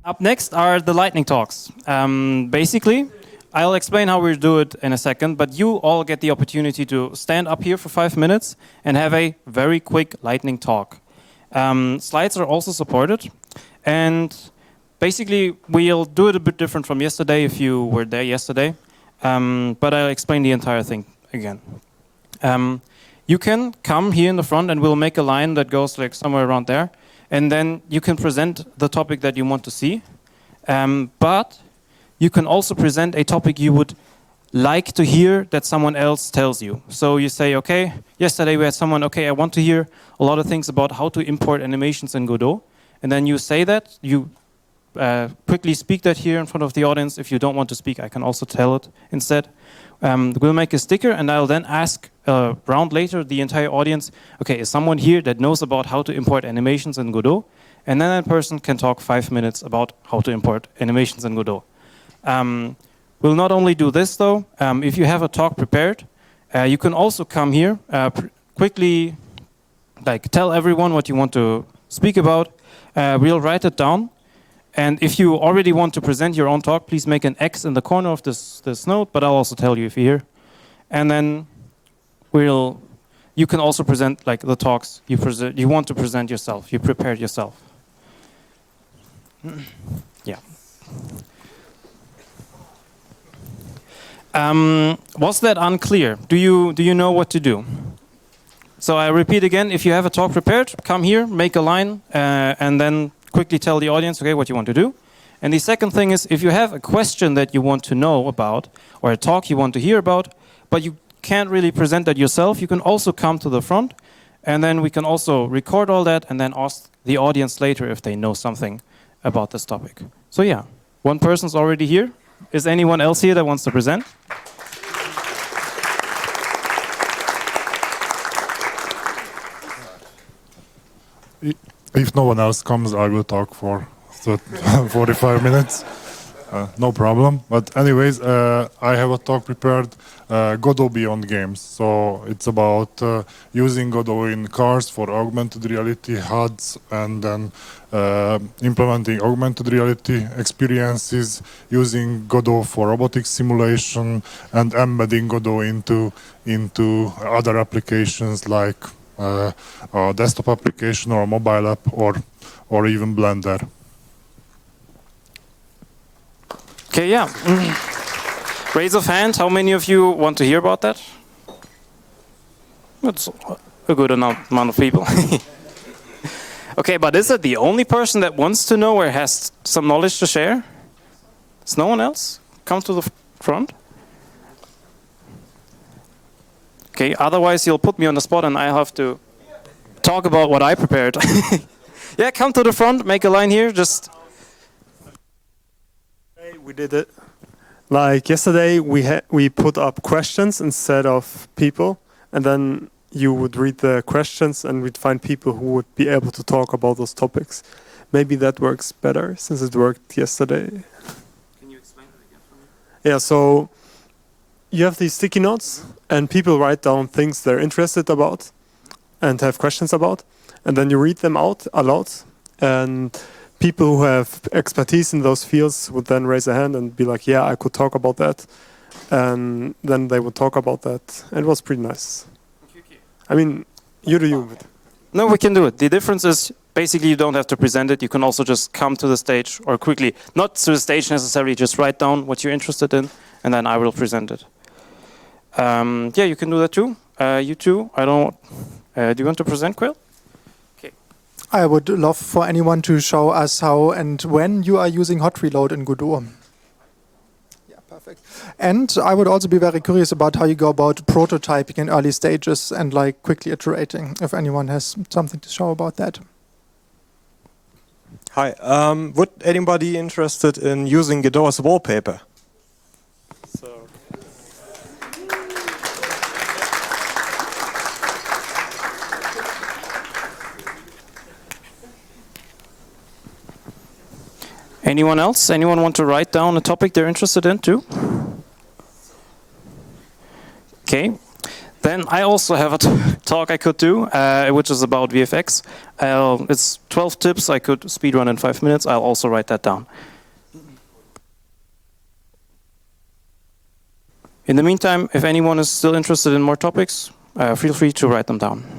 Up next are the lightning talks. Basically, I'll explain how we do it in a second, but you all get the opportunity to stand up here for 5 minutes and have a very quick lightning talk. Slides are also supported, and basically we'll do it a bit different from yesterday if you were there yesterday, but I'll explain the entire thing again. You can come here in the front and we'll make a line that goes like somewhere around there. And then you can present the topic that you want to see. But you can also present a topic you would like to hear that someone else tells you. So you say, okay, yesterday we had someone, okay, I want to hear a lot of things about how to import animations in Godot. And then you say that, you quickly speak that here in front of the audience. If you don't want to speak, I can also tell it instead. We'll make a sticker and I'll then ask around later the entire audience, okay, is someone here that knows about how to import animations in Godot? And then that person can talk 5 minutes about how to import animations in Godot. We'll not only do this though, if you have a talk prepared, you can also come here, quickly tell everyone what you want to speak about. We'll write it down. And if you already want to present your own talk, please make an X in the corner of this note, but I'll also tell you if you're here. And then you can also present the talks you want to present yourself, you prepared yourself. Yeah. Was that unclear? Do you know what to do? So I repeat again, if you have a talk prepared, come here, make a line, and then quickly tell the audience, okay, what you want to do. And the second thing is, if you have a question that you want to know about, or a talk you want to hear about, but you can't really present that yourself, you can also come to the front, and then we can also record all that, and then ask the audience later if they know something about this topic. So yeah, one person's already here. Is anyone else here that wants to present? If no one else comes, I will talk for 45 minutes. No problem. But anyways, I have a talk prepared, Godot Beyond Games. So it's about using Godot in cars for augmented reality HUDs, and then implementing augmented reality experiences, using Godot for robotics simulation, and embedding Godot into other applications like a desktop application or a mobile app or even Blender. Okay, yeah. Raise of hand, how many of you want to hear about that? That's a good amount of people. Okay, but is it the only person that wants to know or has some knowledge to share? Is no one else? Come to the front. Okay, otherwise you'll put me on the spot and I'll have to talk about what I prepared. Yeah, come to the front, make a line here, just... We did it. Like yesterday, we put up questions instead of people, and then you would read the questions and we'd find people who would be able to talk about those topics. Maybe that works better since it worked yesterday. Can you explain it again for me? Yeah, so you have these sticky notes and people write down things they're interested about and have questions about, and then you read them out aloud, and people who have expertise in those fields would then raise a hand and be like, yeah, I could talk about that. And then they would talk about that. And it was pretty nice. Okay. I mean, you do you. No, we can do it. The difference is basically you don't have to present it. You can also just come to the stage or quickly, not to the stage necessarily, just write down what you're interested in and then I will present it. Yeah, you can do that too. You too. Do you want to present, Quill? I would love for anyone to show us how and when you are using hot reload in Godot. Yeah, perfect. And I would also be very curious about how you go about prototyping in early stages and quickly iterating, if anyone has something to show about that. Hi, would anybody interested in using Godot as wallpaper? Anyone else? Anyone want to write down a topic they're interested in too? Okay. Then I also have a talk I could do, which is about VFX. It's 12 tips I could speedrun in 5 minutes. I'll also write that down. In the meantime, if anyone is still interested in more topics, feel free to write them down.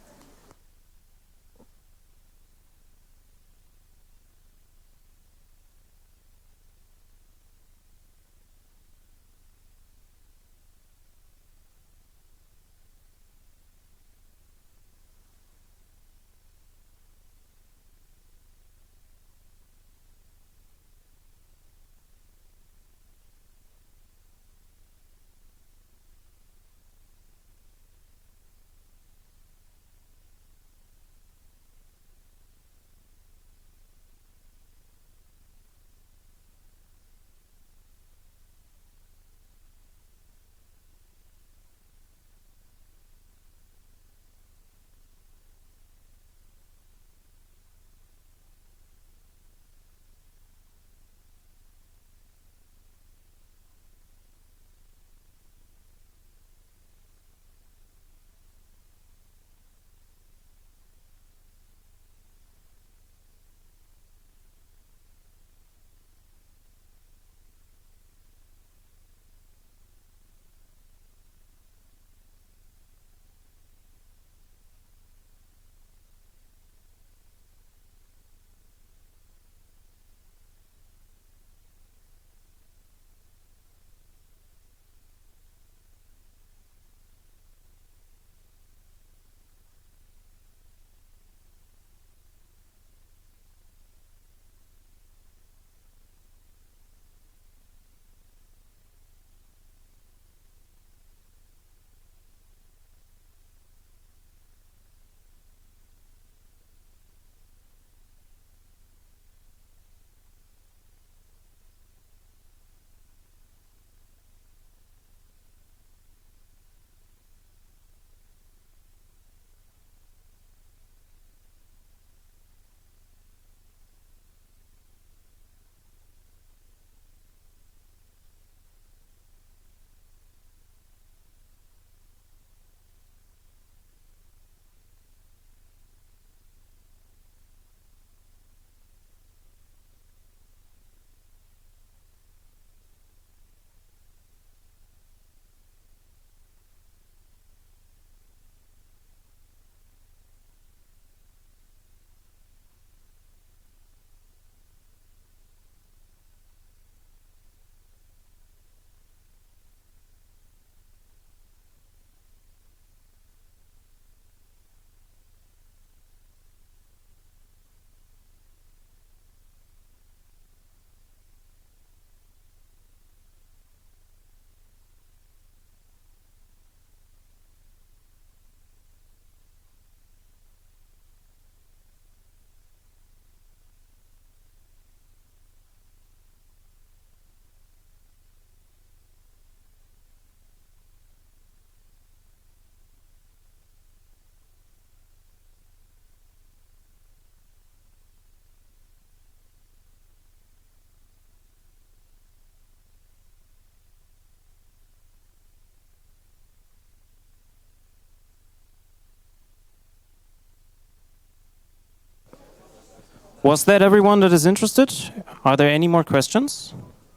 Was that everyone that is interested? Are there any more questions?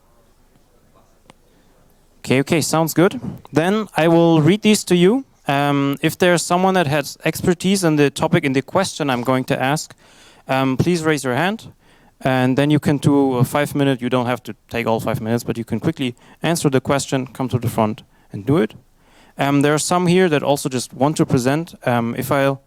Okay, sounds good. Then I will read these to you. If there's someone that has expertise in the topic, in the question I'm going to ask, please raise your hand. And then you can do a 5 minute, you don't have to take all 5 minutes, but you can quickly answer the question, come to the front and do it. There are some here that also just want to present. If I'll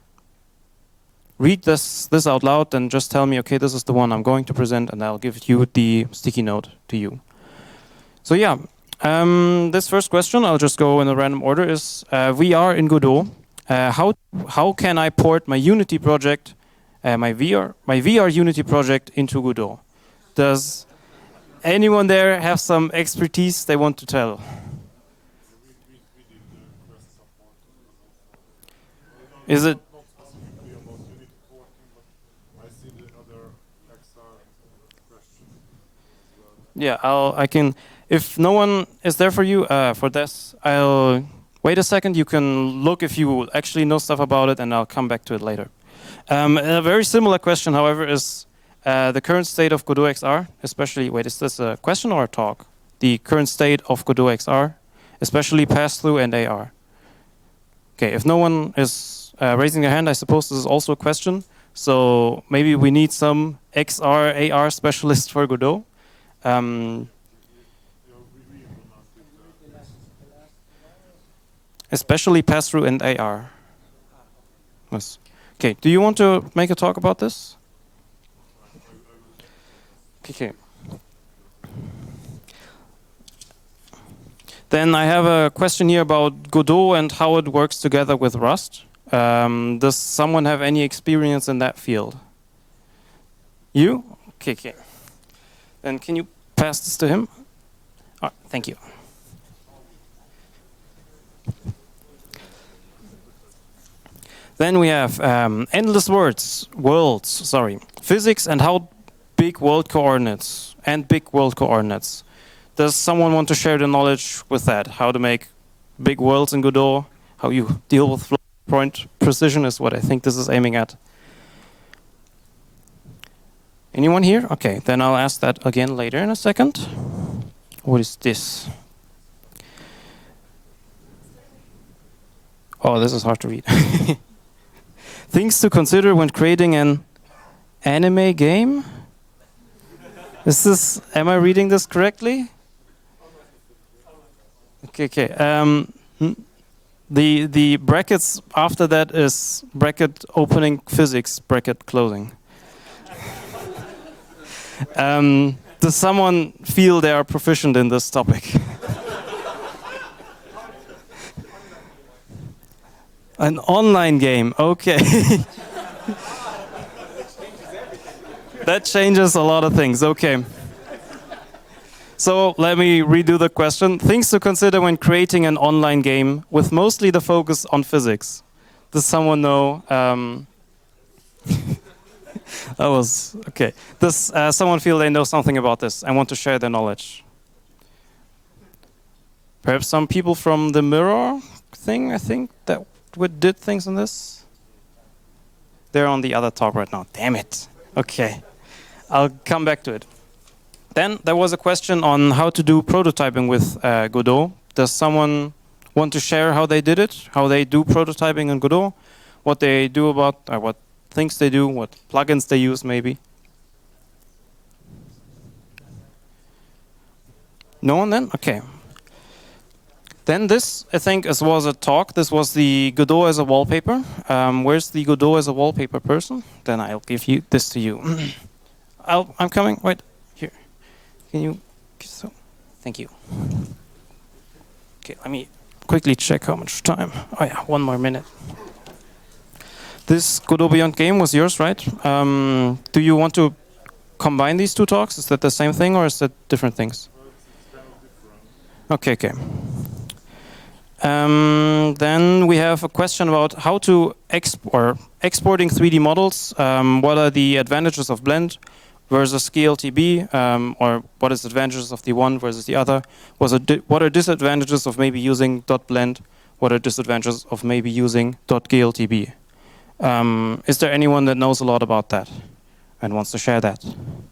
read this out loud, then just tell me, okay, this is the one I'm going to present, and I'll give you the sticky note to you. So yeah, this first question, I'll just go in a random order, is VR in Godot. How can I port my Unity project, my VR Unity project into Godot? Does anyone there have some expertise they want to tell? Is it? Yeah, I can. If no one is there for you for this, I'll wait a second, you can look if you actually know stuff about it, and I'll come back to it later. A very similar question, however, is the current state of Godot XR, especially, wait, is this a question or a talk? The current state of Godot XR, especially pass-through and AR. Okay, if no one is raising their hand, I suppose this is also a question. So maybe we need some XR, AR specialist for Godot. Especially pass-through and AR. Yes. Okay, do you want to make a talk about this? Okay. Then I have a question here about Godot and how it works together with Rust. Does someone have any experience in that field? You? Okay, okay. Then can you pass this to him? Oh, thank you. Then we have endless worlds, physics and how big world coordinates and big world coordinates. Does someone want to share the knowledge with that? How to make big worlds in Godot? How you deal with floating point precision is what I think this is aiming at. Anyone here? Okay, then I'll ask that again later in a second. What is this? Oh, this is hard to read. Things to consider when creating an anime game? Is this, am I reading this correctly? Okay, okay. The brackets after that is bracket opening physics, bracket closing. Does someone feel they are proficient in this topic? An online game, okay. That changes a lot of things, okay. So let me redo the question. Things to consider when creating an online game with mostly the focus on physics. Does someone know? That was, okay. Does someone feel they know something about this and want to share their knowledge? Perhaps some people from the Mirror thing, I think, that did things on this? They're on the other talk right now. Damn it. Okay. I'll come back to it. Then there was a question on how to do prototyping with Godot. Does someone want to share how they did it? How they do prototyping in Godot? What they do about, what things they do, what plugins they use maybe? No one then? Okay. Then this, I think, was a talk. This was the Godot as a wallpaper. Where's the Godot as a wallpaper person? Then I'll give you this to you. I'm coming. Wait, here. Can you? So, thank you. Okay, let me quickly check how much time. Oh yeah, 1 more minute. This Godot Beyond game was yours, right? Do you want to combine these two talks? Is that the same thing or is that different things? Okay, okay. Then we have a question about how to exporting 3D models. What are the advantages of Blend versus GLTB, or what is the advantages of the one versus the other? What are disadvantages of maybe using .blend? What are disadvantages of maybe using .gltb? Is there anyone that knows a lot about that and wants to share that?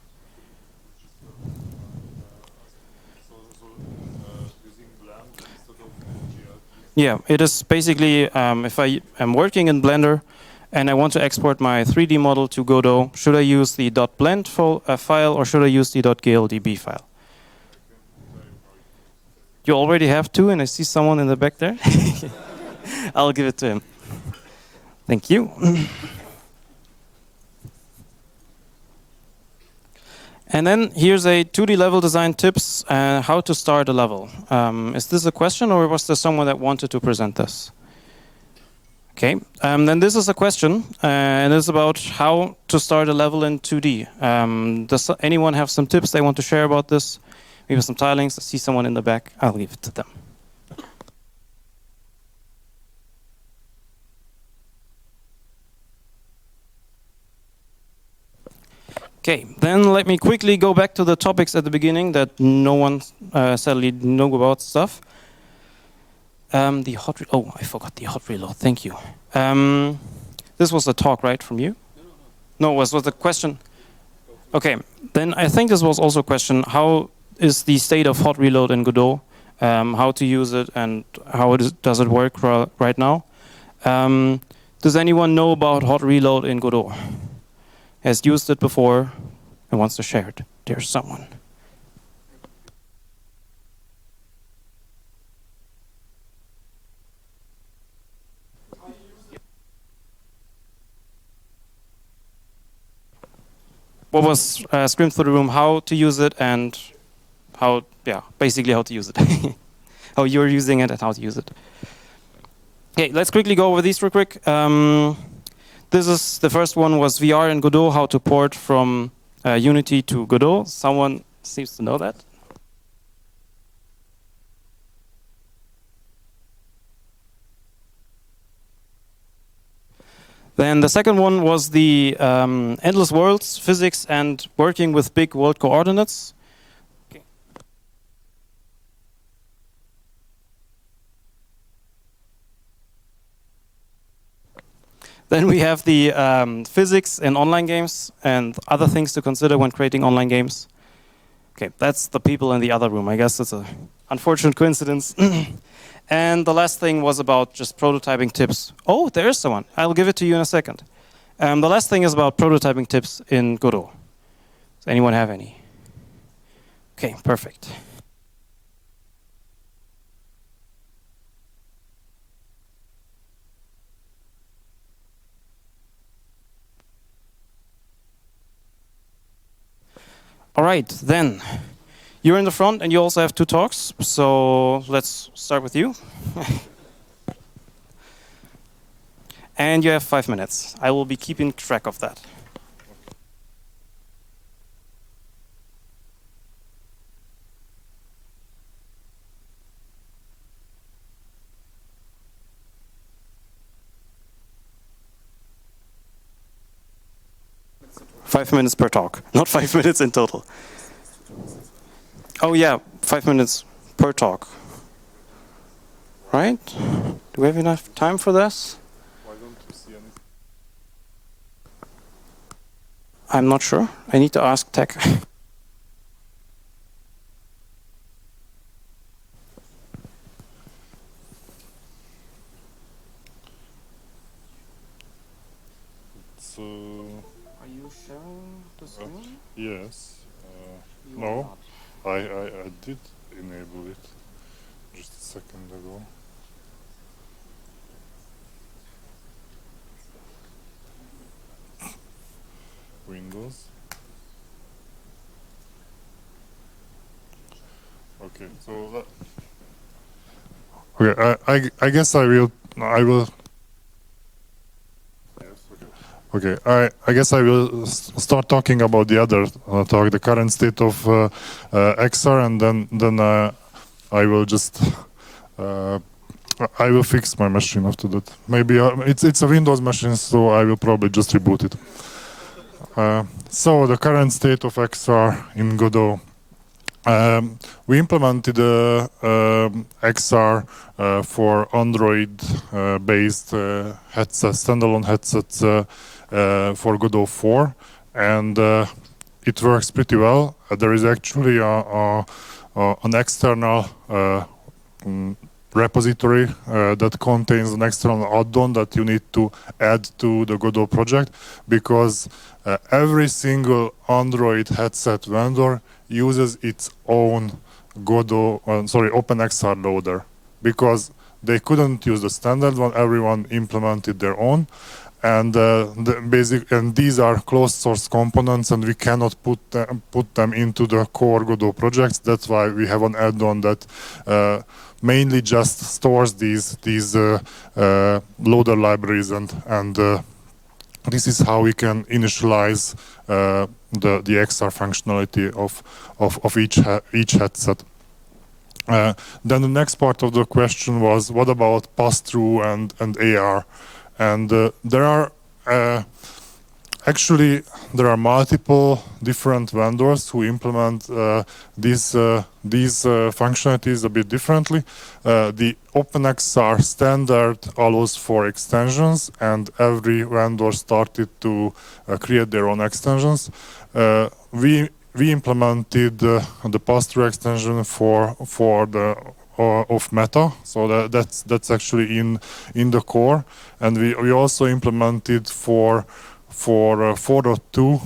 Yeah, it is basically if I am working in Blender and I want to export my 3D model to Godot, should I use the .blend file or should I use the .gltb file? You already have two, and I see someone in the back there. I'll give it to him. Thank you. And then here's a 2D level design tips, how to start a level. Is this a question or was there someone that wanted to present this? Okay, then this is a question, and it's about how to start a level in 2D. Does anyone have some tips they want to share about this? Maybe some tilings. I see someone in the back. I'll leave it to them. Okay, then let me quickly go back to the topics at the beginning that no one sadly know about stuff. The hot. Oh, I forgot the hot reload. Thank you. This was a talk, right, from you? No, was the question? Okay, then I think this was also a question. How is the state of hot reload in Godot? How to use it and how does it work right now? Does anyone know about hot reload in Godot? Has used it before and wants to share it? There's someone. What was screamed through the room? How to use it and how, yeah, basically how to use it. How you're using it and how to use it. Okay, let's quickly go over these real quick. This is the first one was VR in Godot, how to port from Unity to Godot. Someone seems to know that. Then the second one was the endless worlds, physics, and working with big world coordinates. Okay. Then we have the physics in online games and other things to consider when creating online games. Okay, that's the people in the other room. I guess it's an unfortunate coincidence. And the last thing was about just prototyping tips. Oh, there is someone. I'll give it to you in a second. The last thing is about prototyping tips in Godot. Does anyone have any? Okay, perfect. All right, then. You're in the front and you also have 2 talks, so let's start with you. And you have 5 minutes. I will be keeping track of that. Five minutes per talk, not 5 minutes in total. Oh yeah, 5 minutes per talk. Right? Do we have enough time for this? Why don't you see anything? I'm not sure. I need to ask tech. So, Are you sharing the screen? yes. No, I did enable it just a second ago. Windows. Okay, so okay, I guess I will. Yes, okay. Okay, I guess I will start talking about the other talk, the current state of XR, and then I will just I will fix my machine after that. Maybe it's a Windows machine, so I will probably just reboot it. So the current state of XR in Godot. We implemented XR for Android-based headsets, standalone headsets for Godot 4, and it works pretty well. There is actually an external repository that contains an external add-on that you need to add to the Godot project, because every single Android headset vendor uses its own Godot, OpenXR loader, because they couldn't use the standard one. Everyone implemented their own, and and these are closed source components, and we cannot put them into the core Godot projects. That's why we have an add-on that mainly just stores these loader libraries, and this is how we can initialize the XR functionality of each headset. Then the next part of the question was, what about pass-through and AR? And there are actually, there are multiple different vendors who implement these functionalities a bit differently. The OpenXR standard allows for extensions, and every vendor started to create their own extensions. We implemented the pass-through extension for the of Meta, so that's actually in the core, and we also implemented for 4.2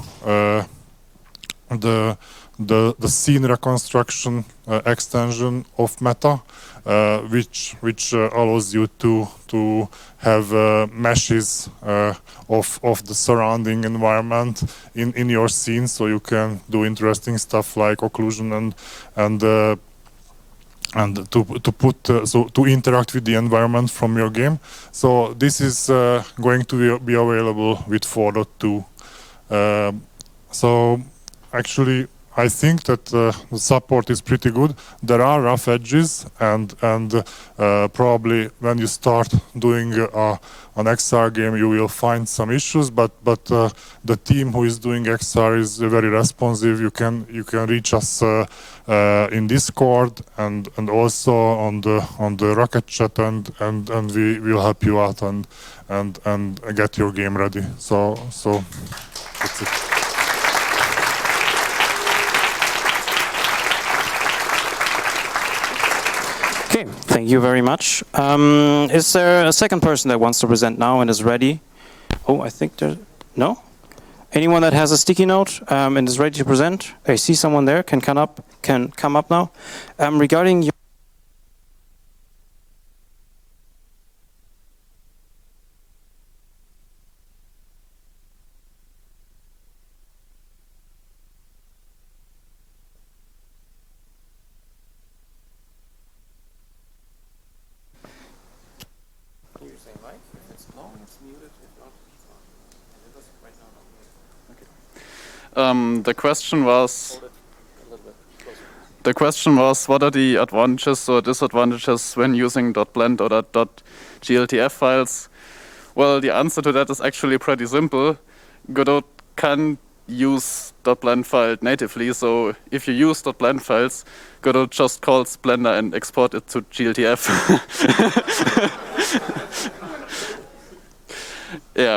the scene reconstruction extension of Meta, which allows you to have meshes of the surrounding environment in your scene, so you can do interesting stuff like occlusion and to interact with the environment from your game. So this is going to be available with 4.2. So actually, I think that the support is pretty good. There are rough edges, and probably when you start doing an XR game, you will find some issues. But the team who is doing XR is very responsive. You can reach us in Discord and also on the Rocket Chat, and we will help you out and get your game ready. So that's it. Okay, thank you very much. Is there a second person that wants to present now and is ready? Oh, I think there... No? Anyone that has a sticky note and is ready to present? I see someone there, can come up now. Regarding your... The question was what are the advantages or disadvantages when using .blend or .gltf files? Well, the answer to that is actually pretty simple. Godot can use .blend file natively, so if you use .blend files, Godot just calls Blender and export it to gltf. Yeah.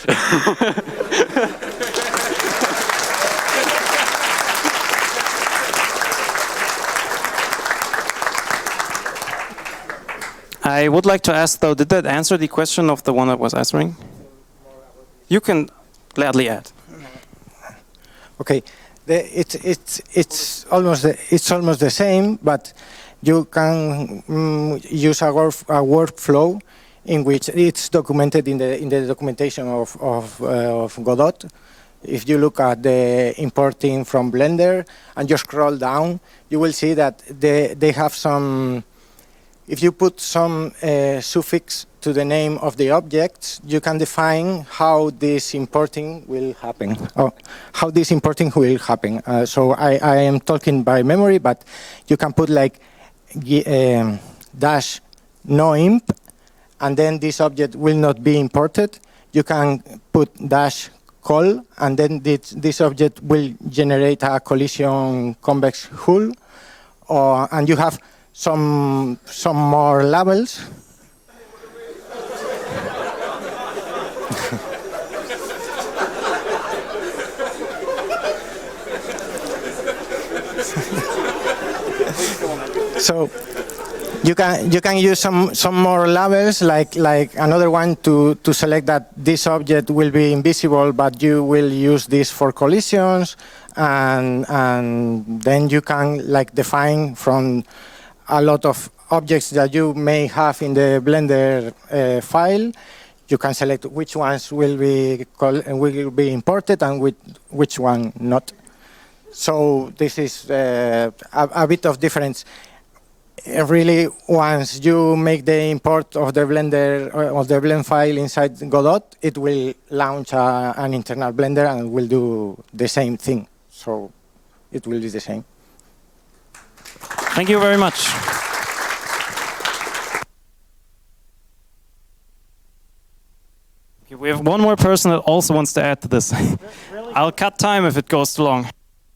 I would like to ask, though, did that answer the question of the one that was answering? You can gladly add. Okay, it's almost the same, but you can use a workflow in which it's documented in the documentation of Godot. If you look at the importing from Blender and you scroll down, you will see that they have some. If you put some suffix to the name of the objects, you can define how this importing will happen. So I am talking by memory, but you can put like dash no imp, and then this object will not be imported. You can put dash col, and then this object will generate a collision convex hull, and you have some more labels. So you can use some more labels, like another one to select that this object will be invisible, but you will use this for collisions, and then you can like define from a lot of objects that you may have in the Blender file. You can select which ones will be imported and which one not. So this is a bit of difference. Really, once you make the import of the Blender of the Blend file inside Godot, it will launch an internal Blender and will do the same thing. So it will be the same. Thank you very much. we have one more person that also wants to add to this. I'll cut time if it goes too long.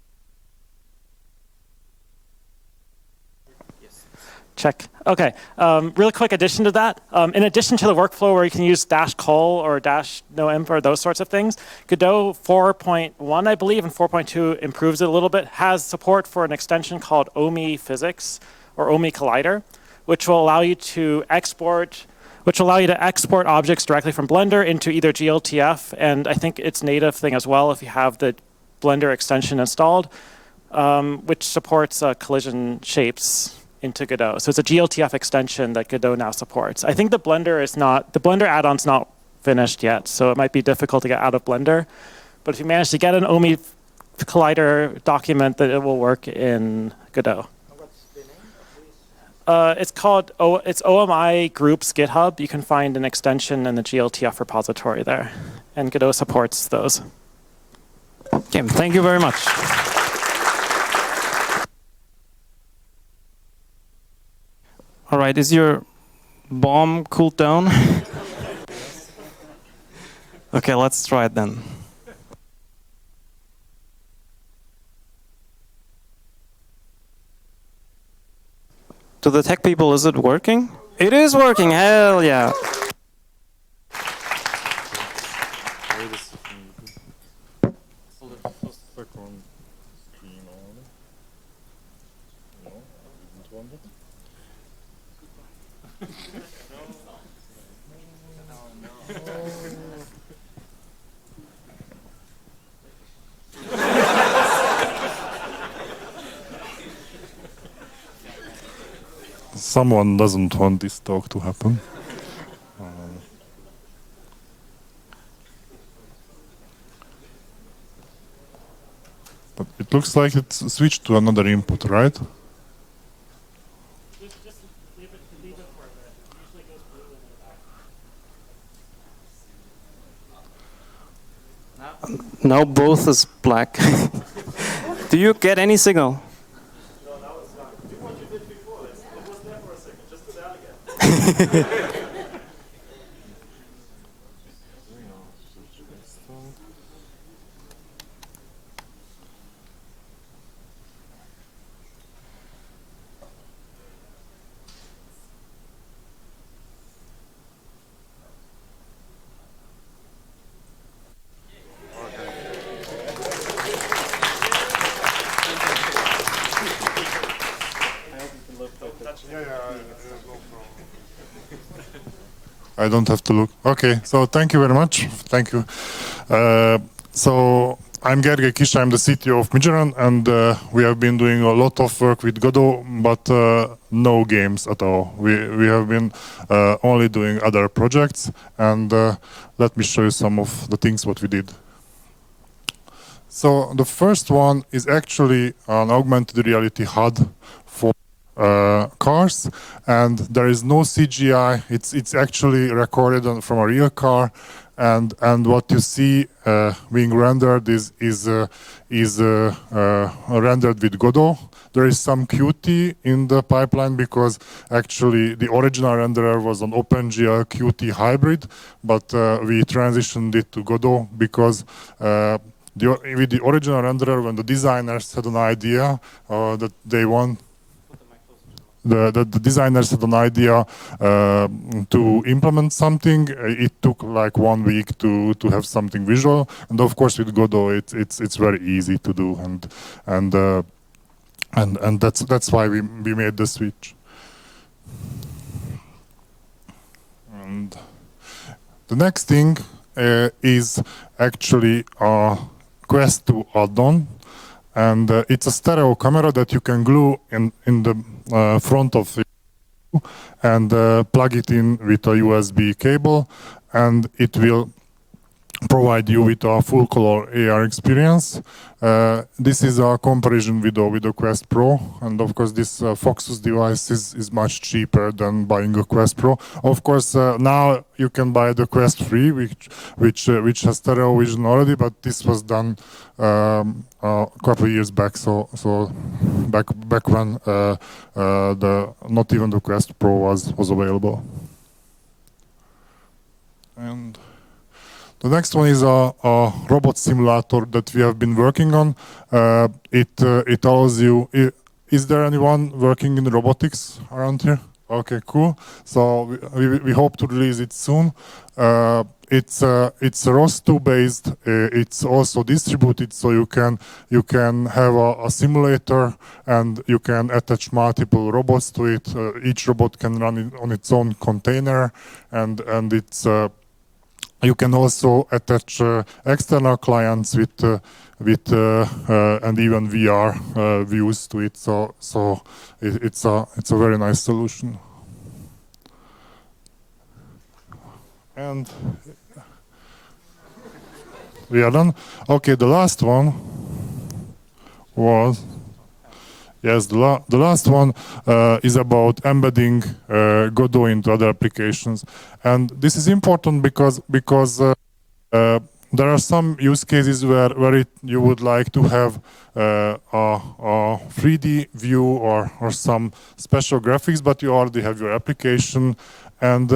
Check. Okay. Real quick addition to that. In addition to the workflow where you can use -col or -noimp or those sorts of things, Godot 4.1, I believe, and 4.2 improves it a little bit, has support for an extension called OMI Physics or OMI Collider, which will allow you to export objects directly from Blender into either GLTF, and I think it's native thing as well if you have the Blender extension installed, which supports collision shapes into Godot. So it's a GLTF extension that Godot now supports. I think the Blender add-on's not finished yet, so it might be difficult to get out of Blender. But if you manage to get an OMI Collider document, that it will work in Godot. It's called it's OMI Groups GitHub. You can find an extension in the GLTF repository there, and Godot supports those. Okay, thank you very much. All right, is your bomb cooled down? Okay, let's try it then. To the tech people, is it working? It is working, hell yeah. Someone doesn't want this talk to happen. But it looks like it's switched to another input, right? Now both is black. Do you get any signal? No, now it's not. Do what you did before. It was there for a second. Just do that again. I don't have to look. Okay, so thank you very much. Thank you. So I'm Gergely Kis, I'm the CTO of Midjourney, and we have been doing a lot of work with Godot, but no games at all. We have been only doing other projects, and let me show you some of the things what we did. So the first one is actually an augmented reality HUD for cars, and there is no CGI. It's actually recorded from a real car, and what you see being rendered is rendered with Godot. There is some Qt in the pipeline because actually the original renderer was an OpenGL Qt hybrid, but we transitioned it to Godot because with the original renderer, when the designers had an idea that they want. The designers had an idea to implement something. It took like 1 week to have something visual, and of course with Godot it's very easy to do, and that's why we made the switch. And the next thing is actually a Quest 2 add-on. And it's a stereo camera that you can glue in the front of it and plug it in with a USB cable, and it will provide you with a full color AR experience. This is a comparison video with the Quest Pro, and of course this Foxus device is much cheaper than buying a Quest Pro. Of course now you can buy the Quest 3, which has stereo vision already, but this was done a couple of years back, so back when not even the Quest Pro was available. And The next one is a robot simulator that we have been working on. It allows you. Is there anyone working in robotics around here? Okay, cool. So we hope to release it soon. It's ROS2 based. It's also distributed, so you can have a simulator and you can attach multiple robots to it. Each robot can run on its own container, and it's you can also attach external clients with and even VR views to it. So it's a very nice solution. And we are done. Okay, the last one was. Yes, the last one is about embedding Godot into other applications, and this is important because there are some use cases where you would like to have a 3D view or some special graphics, but you already have your application, and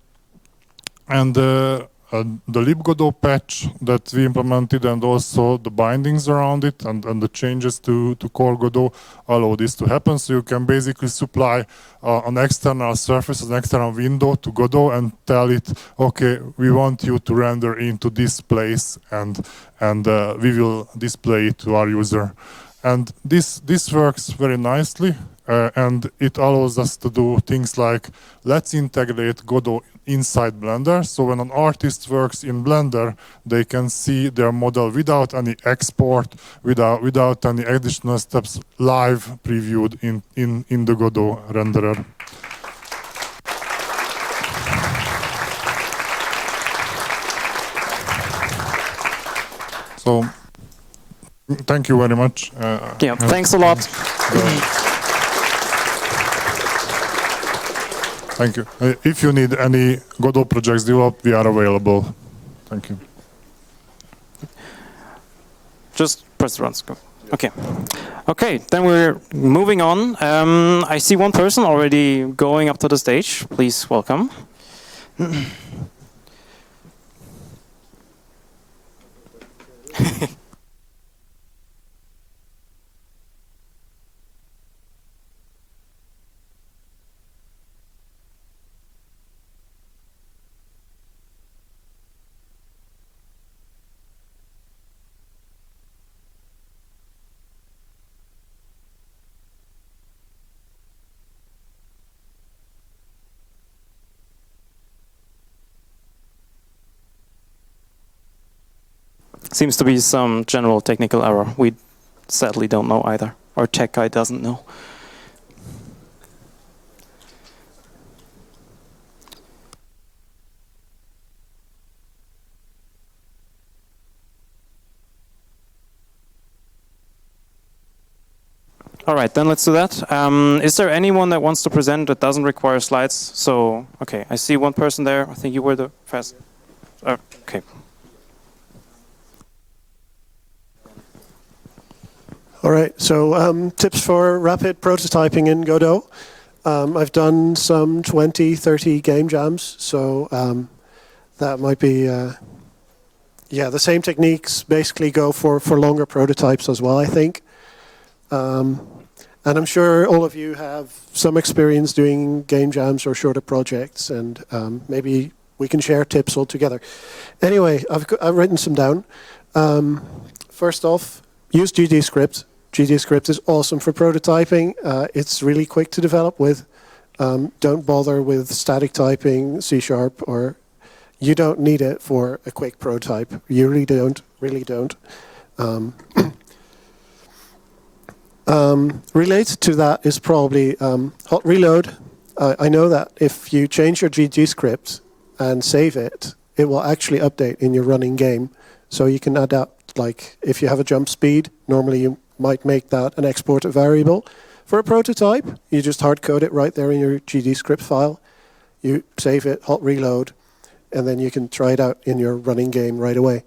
the libgodot patch that we implemented, and also the bindings around it and the changes to core Godot allow this to happen. So you can basically supply an external surface, an external window to Godot and tell it, okay, we want you to render into this place, and we will display it to our user. And this works very nicely, and it allows us to do things like, let's integrate Godot inside Blender. So when an artist works in Blender, they can see their model without any export, without any additional steps, live previewed in the Godot renderer. So thank you very much. Yeah, thanks a lot. Thank you. If you need any Godot projects developed, we are available. Thank you. Just press the runs. Go. Okay. Okay, then we're moving on. I see one person already going up to the stage. Please welcome. Seems to be some general technical error. We sadly don't know either. Our tech guy doesn't know. All right, then let's do that. Is there anyone that wants to present that doesn't require slides? So, okay, I see one person there. I think you were the first. Okay. All right, so tips for rapid prototyping in Godot. I've done some 20, 30 game jams, so that might be, yeah, the same techniques basically go for longer prototypes as well, I think. And I'm sure all of you have some experience doing game jams or shorter projects, and maybe we can share tips all together. Anyway, I've written some down. First off, use GDScript. GDScript is awesome for prototyping. It's really quick to develop with. Don't bother with static typing, C#, or you don't need it for a quick prototype. You really don't. Related to that is probably hot reload. I know that if you change your GDScript and save it, it will actually update in your running game. So you can adapt, like if you have a jump speed, normally you might make that an exported variable. For a prototype, you just hard code it right there in your GDScript file. You save it, hot reload, and then you can try it out in your running game right away.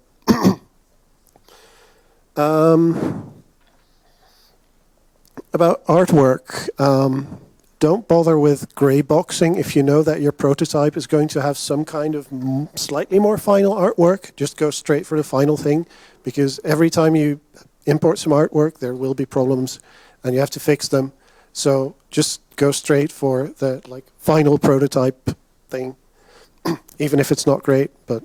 About artwork, don't bother with grey boxing if you know that your prototype is going to have some kind of slightly more final artwork. Just go straight for the final thing, because every time you import some artwork, there will be problems and you have to fix them. So just go straight for the final prototype thing, even if it's not great. But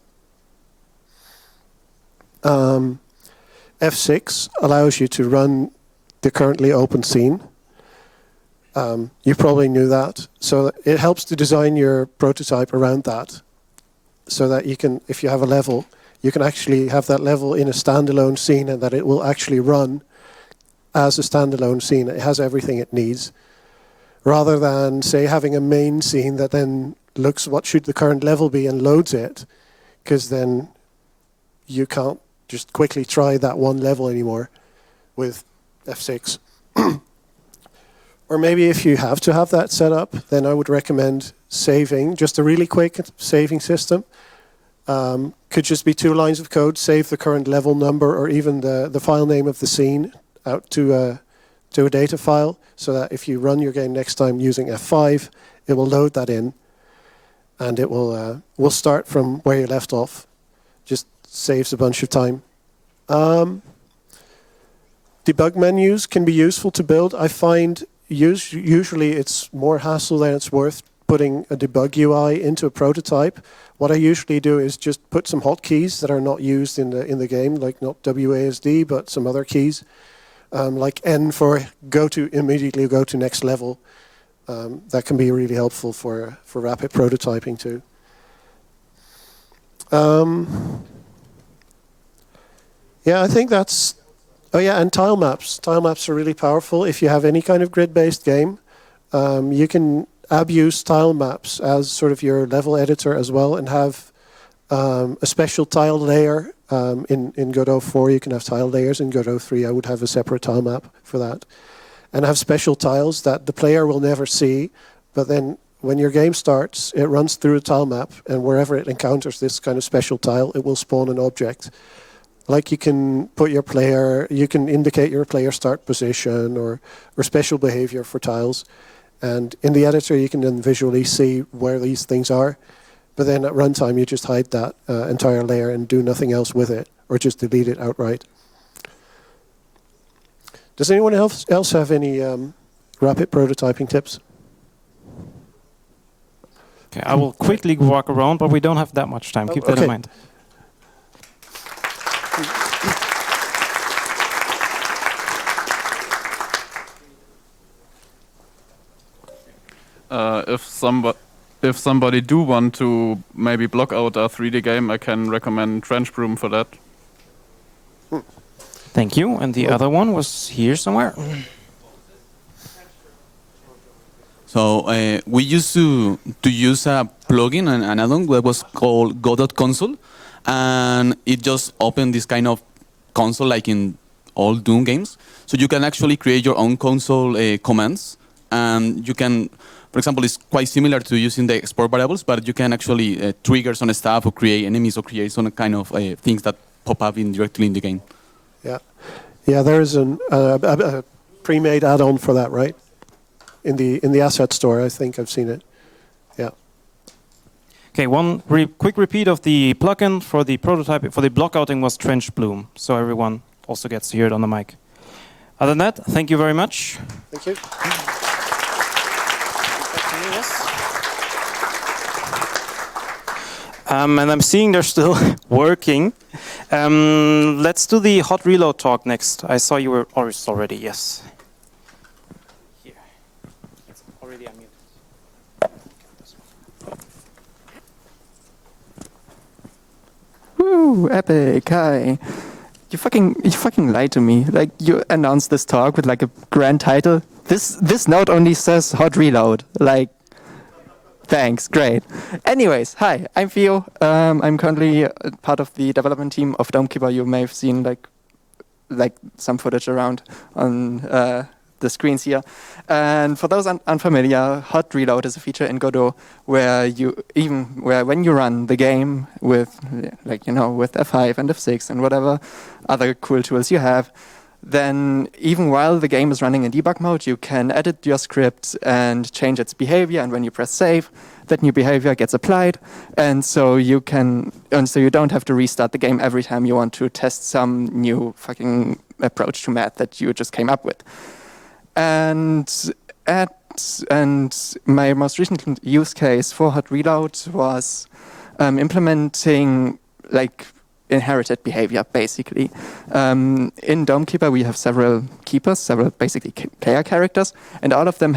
F6 allows you to run the currently open scene. You probably knew that. So it helps to design your prototype around that, so that you can, if you have a level, you can actually have that level in a standalone scene and that it will actually run as a standalone scene. It has everything it needs, rather than, say, having a main scene that then looks what should the current level be and loads it, because then you can't just quickly try that one level anymore with F6. Or maybe if you have to have that set up, then I would recommend saving, just a really quick saving system. Could just be 2 lines of code, save the current level number or even the file name of the scene out to a data file, so that if you run your game next time using F5, it will load that in, and it will start from where you left off. Just saves a bunch of time. Debug menus can be useful to build. I find usually it's more hassle than it's worth putting a debug UI into a prototype. What I usually do is just put some hotkeys that are not used in the game, like not WASD, but some other keys, like N for immediately go to next level. That can be really helpful for rapid prototyping too. Yeah, I think that's. Oh yeah, and tile maps. Tile maps are really powerful. If you have any kind of grid-based game, you can abuse tile maps as sort of your level editor as well, and have a special tile layer. In Godot 4, you can have tile layers. In Godot 3, I would have a separate tile map for that. And have special tiles that the player will never see, but then when your game starts, it runs through a tile map, and wherever it encounters this kind of special tile, it will spawn an object. Like you can put your player, you can indicate your player start position or special behavior for tiles. And in the editor, you can then visually see where these things are. But then at runtime, you just hide that entire layer and do nothing else with it, or just delete it outright. Does anyone else have any rapid prototyping tips? Okay, I will quickly walk around, but we don't have that much time. Keep that in mind. If somebody do want to maybe block out a 3D game, I can recommend Trench Broom for that. Thank you. And the other one was here somewhere. So we used to use a plugin, an add-on that was called Godot Console, and it just opened this kind of console like in all Doom games. So you can actually create your own console commands, and you can, for example, it's quite similar to using the export variables, but you can actually trigger some stuff or create enemies or create some kind of things that pop up directly in the game. Yeah. There is a pre-made add-on for that, right? In the asset store, I think I've seen it. Yeah. Okay, one quick repeat of the plugin for the prototype for the blockouting was Trench Bloom, so everyone also gets to hear it on the mic. Other than that, thank you very much. Thank you. And I'm seeing they're still working. Let's do the hot reload talk next. I saw you were already, yes. Here. It's already unmuted. Woo, epic, hi. You fucking lied to me. Like, you announced this talk with like a grand title. This note only says hot reload. Like, thanks, great. Anyways, hi, I'm Theo. I'm currently part of the development team of Domekeeper. You may have seen like some footage around on the screens here. And for those unfamiliar, hot reload is a feature in Godot where when you run the game with with F5 and F6 and whatever other cool tools you have, then even while the game is running in debug mode, you can edit your script and change its behavior. And when you press save, that new behavior gets applied. And so you don't have to restart the game every time you want to test some new fucking approach to math that you just came up with. And my most recent use case for hot reload was implementing like inherited behavior, basically. In Dome Keeper, we have several keepers, several basically player characters, and all of them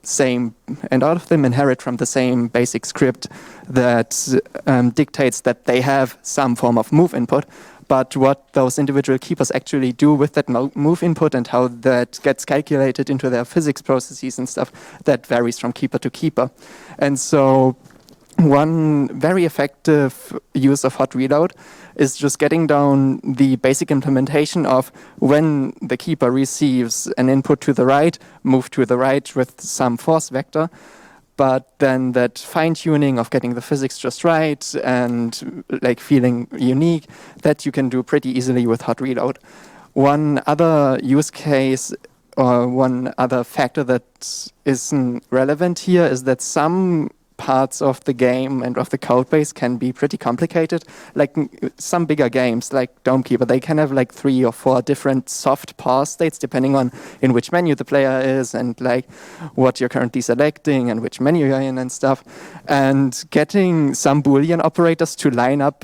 inherit from the same basic script that dictates that they have some form of move input. But what those individual keepers actually do with that move input and how that gets calculated into their physics processes and stuff, that varies from keeper to keeper. And so one very effective use of hot reload is just getting down the basic implementation of when the keeper receives an input to the right, move to the right with some force vector. But then that fine-tuning of getting the physics just right and like feeling unique, that you can do pretty easily with hot reload. One other use case or one other factor that isn't relevant here is that some parts of the game and of the code base can be pretty complicated. Like some bigger games like Dome Keeper, they can have like 3 or 4 different soft pause states depending on in which menu the player is and like what you're currently selecting and which menu you're in and stuff. And getting some Boolean operators to line up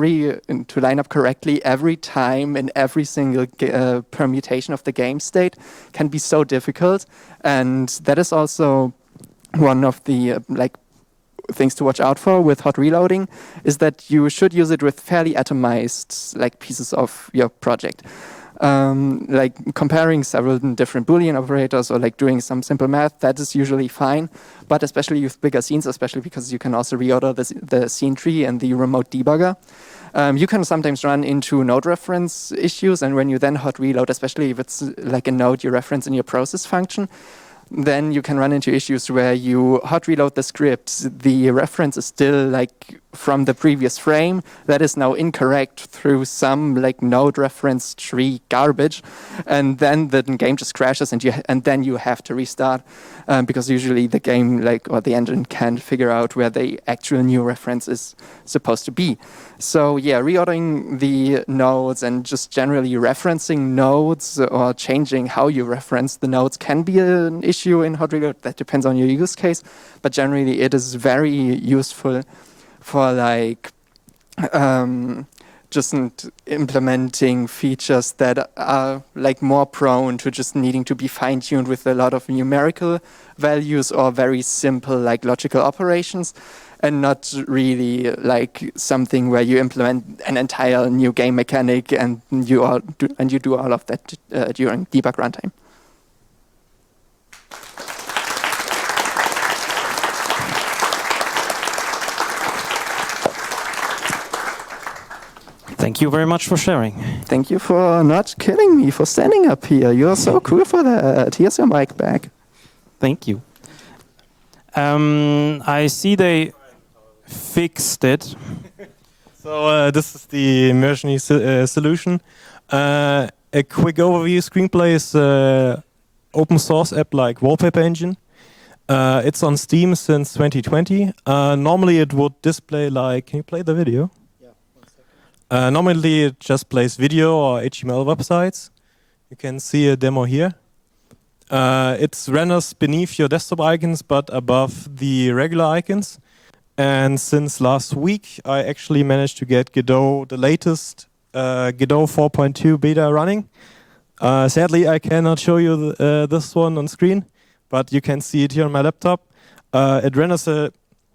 correctly every time in every single permutation of the game state can be so difficult. And that is also one of the things to watch out for with hot reloading is that you should use it with fairly atomized pieces of your project. Like comparing several different Boolean operators or like doing some simple math, that is usually fine. But especially with bigger scenes, especially because you can also reorder the scene tree and the remote debugger. You can sometimes run into node reference issues, and when you then hot reload, especially if it's like a node you reference in your process function, then you can run into issues where you hot reload the script. The reference is still like from the previous frame that is now incorrect through some like node reference tree garbage, and then the game just crashes and then you have to restart because usually the game or the engine can't figure out where the actual new reference is supposed to be. So yeah, reordering the nodes and just generally referencing nodes or changing how you reference the nodes can be an issue in hot reload. That depends on your use case, but generally it is very useful for just implementing features that are more prone to just needing to be fine-tuned with a lot of numerical values or very simple logical operations, and not really something where you implement an entire new game mechanic and you do all of that during debug runtime. Thank you very much for sharing. Thank you for not killing me for standing up here. You're so cool for that. Here's your mic back. Thank you. I see they fixed it. So this is the immersion solution. A quick overview: Screenplay is open source app like Wallpaper Engine. It's on Steam since 2020. Normally it would display can you play the video? Normally it just plays video or HTML websites. You can see a demo here. It renders beneath your desktop icons but above the regular icons. And since last week I actually managed to get Godot, the latest Godot 4.2 beta running. Sadly I cannot show you this one on screen, but you can see it here on my laptop. It renders a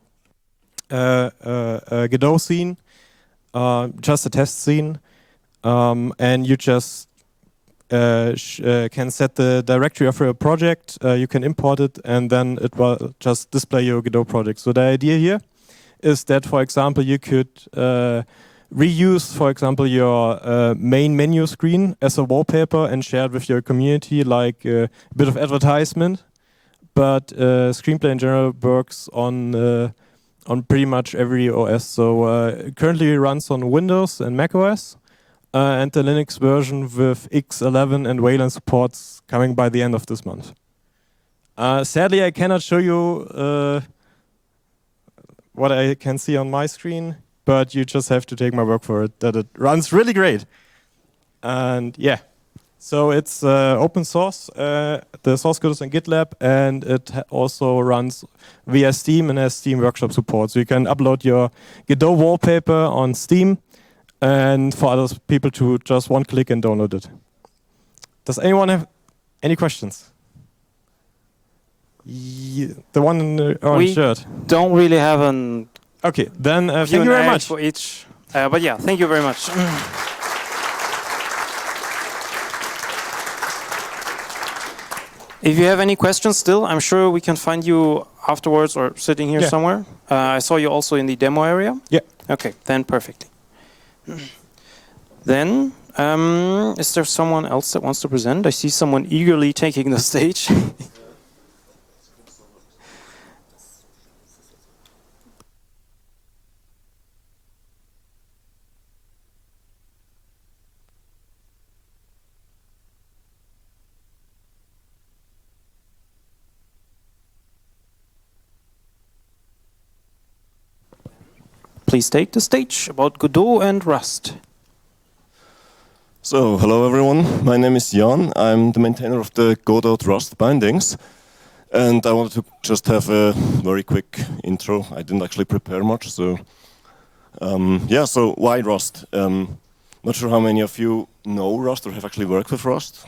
Godot scene. Just a test scene, and you just can set the directory of your project, you can import it, and then it will just display your Godot project. So the idea here is that, for example, you could reuse, for example, your main menu screen as a wallpaper and share it with your community like a bit of advertisement. But Screenplay in general works on pretty much every OS. So currently it runs on Windows and macOS. and the Linux version with X11 and Wayland supports coming by the end of this month. Sadly, I cannot show you what I can see on my screen, but you just have to take my word for it that it runs really great. And yeah, so it's open source. The source code is in GitLab, and it also runs via Steam and has Steam Workshop support. So you can upload your Godot wallpaper on Steam, and for other people to just one click and download it. Does anyone have any questions? The one in the orange shirt. Don't really have an. Okay, then thank you very much for each. But yeah, thank you very much. If you have any questions still, I'm sure we can find you afterwards or sitting here somewhere. I saw you also in the demo area. Yeah. Okay, then perfectly. Then, is there someone else that wants to present? I see someone eagerly taking the stage. Please take the stage about Godot and Rust. So, hello everyone. My name is Jan. I'm the maintainer of the Godot Rust bindings. And I wanted to just have a very quick intro. I didn't actually prepare much, so... yeah, so why Rust? Not sure how many of you know Rust or have actually worked with Rust.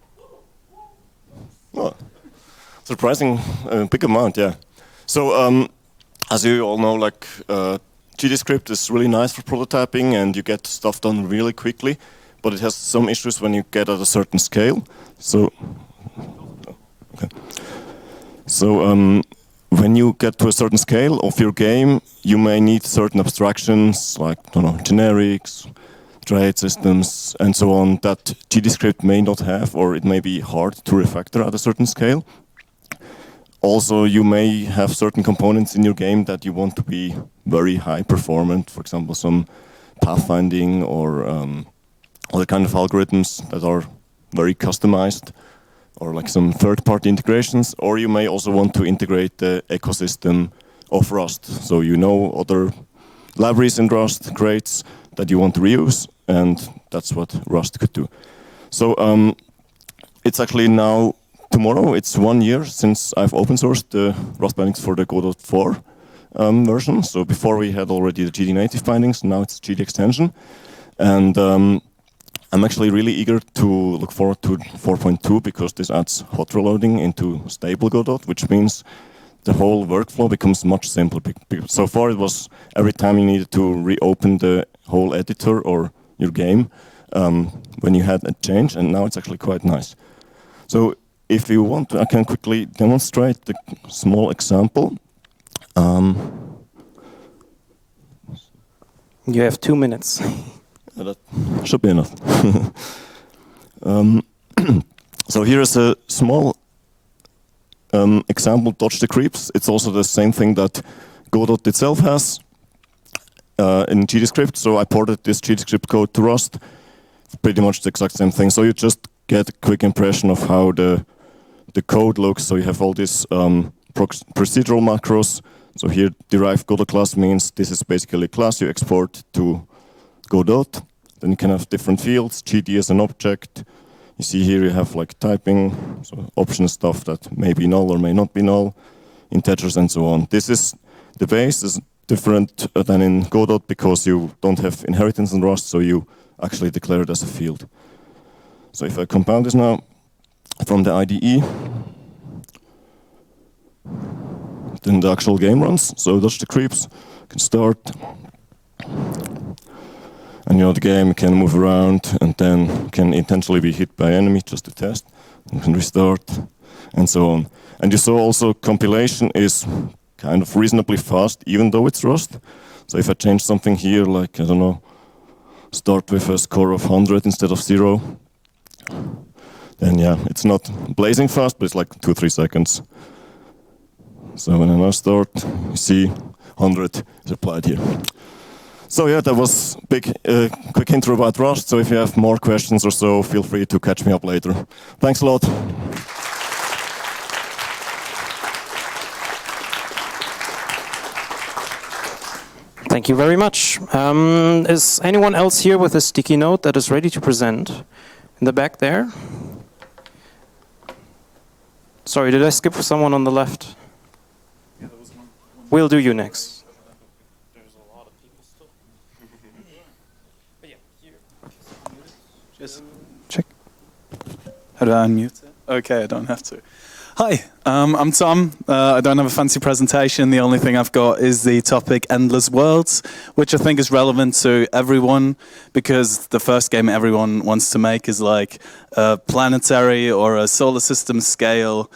Oh, surprising big amount, yeah. So, as you all know, like... GDScript is really nice for prototyping and you get stuff done really quickly, but it has some issues when you get at a certain scale. So, okay. So when you get to a certain scale of your game, you may need certain abstractions like, I don't know, generics, trade systems, and so on that GDScript may not have, or it may be hard to refactor at a certain scale. Also, you may have certain components in your game that you want to be very high performant, for example, some pathfinding or other kind of algorithms that are very customized, or like some third-party integrations, or you may also want to integrate the ecosystem of Rust. So you know other libraries in Rust, crates that you want to reuse, and that's what Rust could do. So it's actually now tomorrow, it's 1 year since I've open sourced the Rust bindings for the Godot 4 version. So before we had already the GD native bindings, now it's GD extension. And I'm actually really eager to look forward to 4.2 because this adds hot reloading into stable Godot, which means the whole workflow becomes much simpler. So far it was every time you needed to reopen the whole editor or your game when you had a change, and now it's actually quite nice. So if you want, I can quickly demonstrate the small example. You have 2 minutes. That should be enough. So here is a small example, Dodge the Creeps. It's also the same thing that Godot itself has in GDScript. So I ported this GDScript code to Rust. It's pretty much the exact same thing. So you just get a quick impression of how the code looks. So you have all these procedural macros. So here, derived Godot class means this is basically a class you export to Godot. Then you can have different fields, GD as an object. You see here you have like typing, so option stuff that may be null or may not be null, integers and so on. This is the base is different than in Godot because you don't have inheritance in Rust, so you actually declare it as a field. So if I compile this now from the IDE, then the actual game runs. So Dodge the Creeps can start. And you know the game can move around and then can intentionally be hit by enemy just to test. You can restart and so on. And you saw also compilation is kind of reasonably fast even though it's Rust. So if I change something here like, I don't know, start with a score of 100 instead of 0, then yeah, it's not blazing fast, but it's like 2-3 seconds. So when I now start, you see 100 is applied here. So yeah, that was quick intro about Rust. So if you have more questions or so, feel free to catch me up later. Thanks a lot. Thank you very much. Is anyone else here with a sticky note that is ready to present? In the back there? Sorry, did I skip someone on the left? We'll do you next. There's a lot of people still. But yeah, here. Just check. How do I unmute it? Okay, I don't have to. Hi, I'm Tom. I don't have a fancy presentation. The only thing I've got is the topic Endless Worlds, which I think is relevant to everyone because the first game everyone wants to make is like a planetary or a solar system scale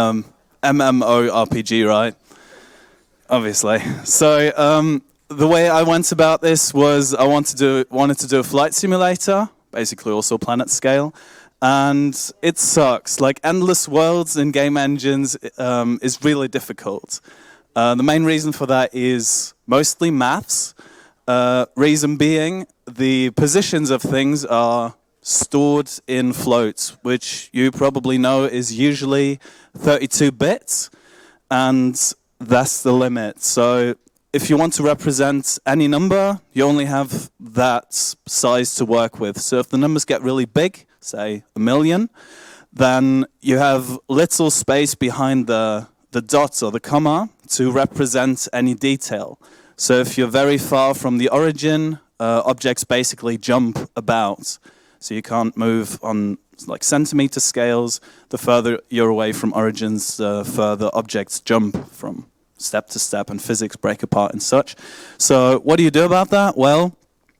MMORPG, right? Obviously. So the way I went about this was I wanted to do a flight simulator, basically also planet scale. And it sucks. Like Endless Worlds in game engines is really difficult. The main reason for that is mostly maths. Reason being, the positions of things are stored in floats, which you probably know is usually 32 bits, and that's the limit. So if you want to represent any number, you only have that size to work with. So if the numbers get really big, say 1 million, then you have little space behind the dots or the comma to represent any detail. So if you're very far from the origin, objects basically jump about. So you can't move on like centimeter scales. The further you're away from origins, the further objects jump from step to step, and physics break apart and such. So what do you do about that? Well,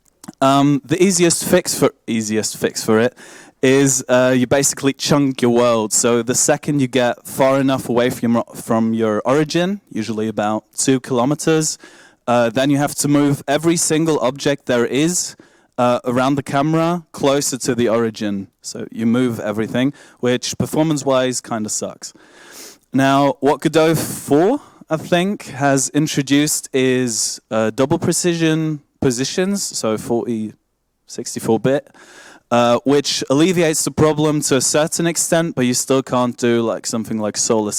the easiest fix for it is you basically chunk your world. So the second you get far enough away from your origin, usually about 2 kilometers, then you have to move every single object there is around the camera closer to the origin. So you move everything, which performance-wise kind of sucks. Now, what Godot 4, I think, has introduced is double precision positions, so 40, 64-bit, which alleviates the problem to a certain extent, but you still can't do like something like solar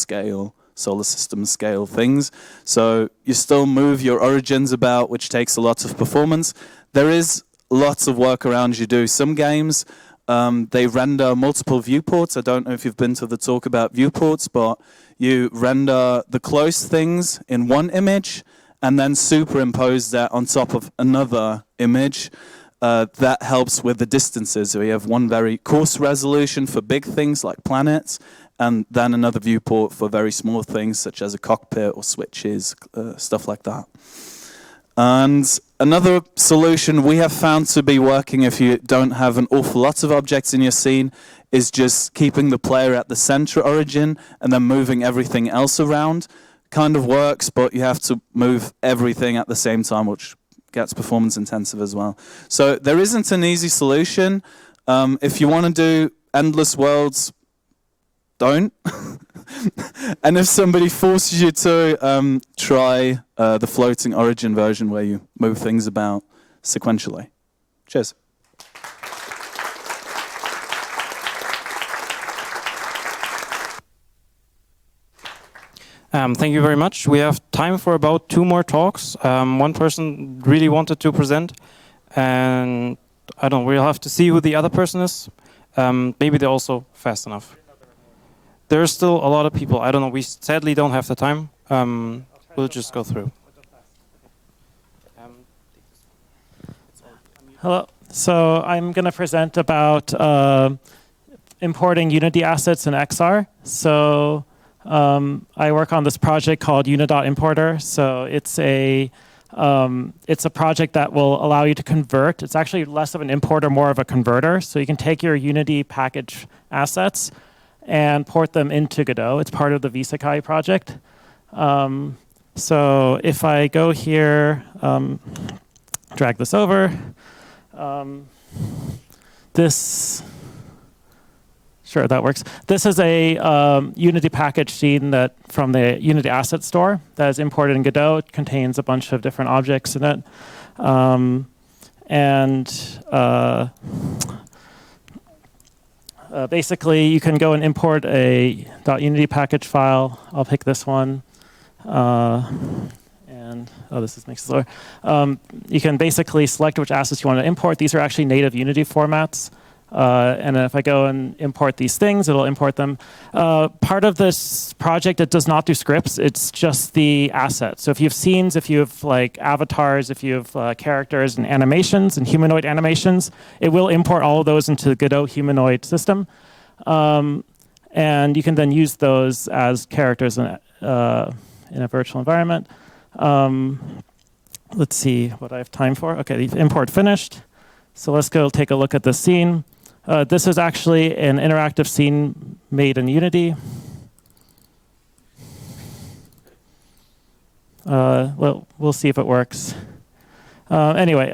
system scale things. So you still move your origins about, which takes a lot of performance. There is lots of workarounds you do. Some games, they render multiple viewports. I don't know if you've been to the talk about viewports, but you render the close things in one image and then superimpose that on top of another image. That helps with the distances. So you have one very coarse resolution for big things like planets, and then another viewport for very small things such as a cockpit or switches, stuff like that. And another solution we have found to be working if you don't have an awful lot of objects in your scene is just keeping the player at the center origin and then moving everything else around. Kind of works, but you have to move everything at the same time, which gets performance intensive as well. So there isn't an easy solution. If you want to do Endless Worlds, don't. And if somebody forces you to, try the floating origin version where you move things about sequentially. Cheers. Thank you very much. We have time for about 2 more talks. One person really wanted to present, and I don't. We'll have to see who the other person is. Maybe they're also fast enough. There's still a lot of people. I don't know. We sadly don't have the time. We'll just go through. Hello. So I'm going to present about importing Unity assets in XR. So I work on this project called Uni.Importer. So it's a project that will allow you to convert. It's actually less of an importer, more of a converter. So you can take your Unity package assets and port them into Godot. It's part of the vSakai project. So if I go here, drag this over, sure, that works. This is a Unity package scene that from the Unity Asset Store that is imported in Godot. It contains a bunch of different objects in it. Basically, you can go and import a .unity package file. I'll pick this one. This makes it slower. You can basically select which assets you want to import. These are actually native Unity formats. And if I go and import these things, it'll import them. Part of this project, it does not do scripts. It's just the assets. So if you have scenes, if you have like avatars, if you have characters and animations and humanoid animations, it will import all of those into the Godot humanoid system. And you can then use those as characters in a virtual environment. Let's see what I have time for. Okay, the import finished. So let's go take a look at the scene. This is actually an interactive scene made in Unity. Well, we'll see if it works. Anyway,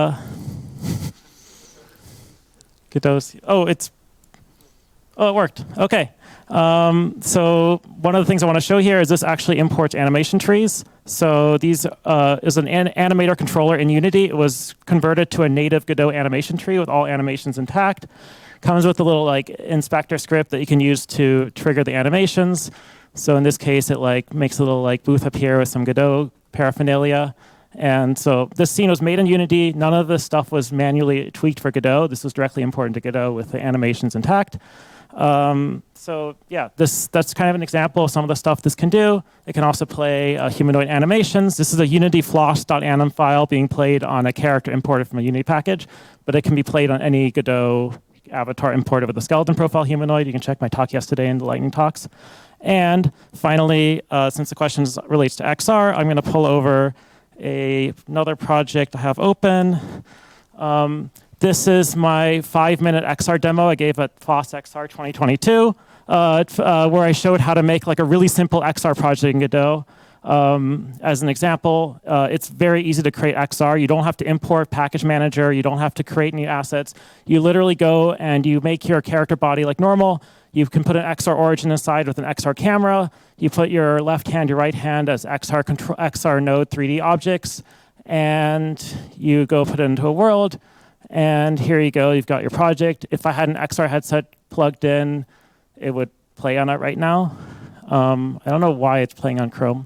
Godot's. It worked. Okay. So one of the things I want to show here is this actually imports animation trees. So these is an animator controller in Unity. It was converted to a native Godot animation tree with all animations intact. Comes with a little like inspector script that you can use to trigger the animations. So in this case, it like makes a little like booth appear with some Godot paraphernalia. And so this scene was made in Unity. None of this stuff was manually tweaked for Godot. This was directly imported to Godot with the animations intact. So yeah, that's kind of an example of some of the stuff this can do. It can also play humanoid animations. This is a Unity floss.anim file being played on a character imported from a Unity package, but it can be played on any Godot avatar imported with a skeleton profile humanoid. You can check my talk yesterday in the Lightning Talks. And finally, since the question relates to XR, I'm going to pull over another project I have open. This is my 5-minute XR demo I gave at FOSS XR 2022, where I showed how to make like a really simple XR project in Godot. As an example, it's very easy to create XR. You don't have to import package manager. You don't have to create new assets. You literally go and you make your character body like normal. You can put an XR origin inside with an XR camera. You put your left hand, your right hand as XR node 3D objects, and you go put it into a world. And here you go, you've got your project. If I had an XR headset plugged in, it would play on it right now. I don't know why it's playing on Chrome.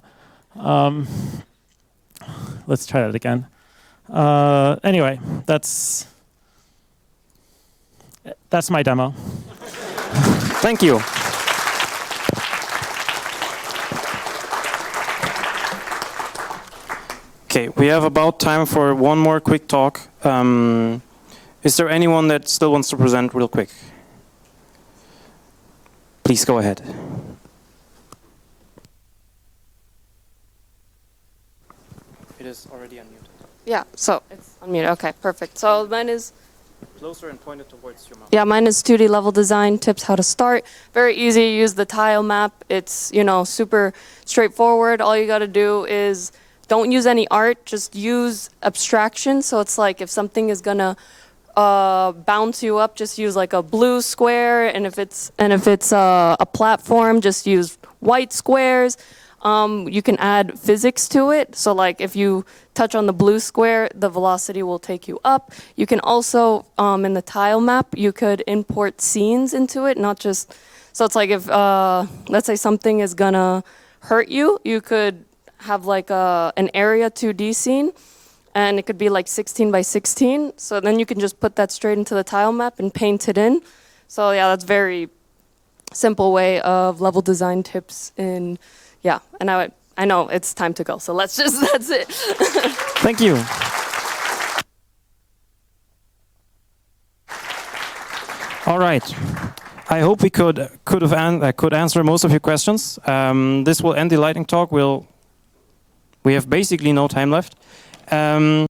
Let's try that again. Anyway, that's my demo. Thank you. Okay, we have about time for one more quick talk. Is there anyone that still wants to present real quick? Please go ahead. It is already unmuted. Yeah, so it's unmuted. Okay, perfect. So mine is closer and pointed towards your mouth. Yeah, mine is 2D level design tips how to start. Very easy. Use the tile map. It's, super straightforward. All you got to do is don't use any art. Just use abstraction. So it's like if something is gonna bounce you up, just use like a blue square, and if it's a platform, just use white squares. You can add physics to it. So like if you touch on the blue square, the velocity will take you up. You can also, in the tile map, you could import scenes into it, not just, so it's like if, let's say something is gonna hurt you, you could have like an area 2D scene, and it could be like 16 by 16. So then you can just put that straight into the tile map and paint it in. So yeah, that's very simple way of level design tips in. Yeah, and I know it's time to go, so that's it. Thank you. All right. I hope we could answer most of your questions. This will end the lightning talk. We have basically no time left.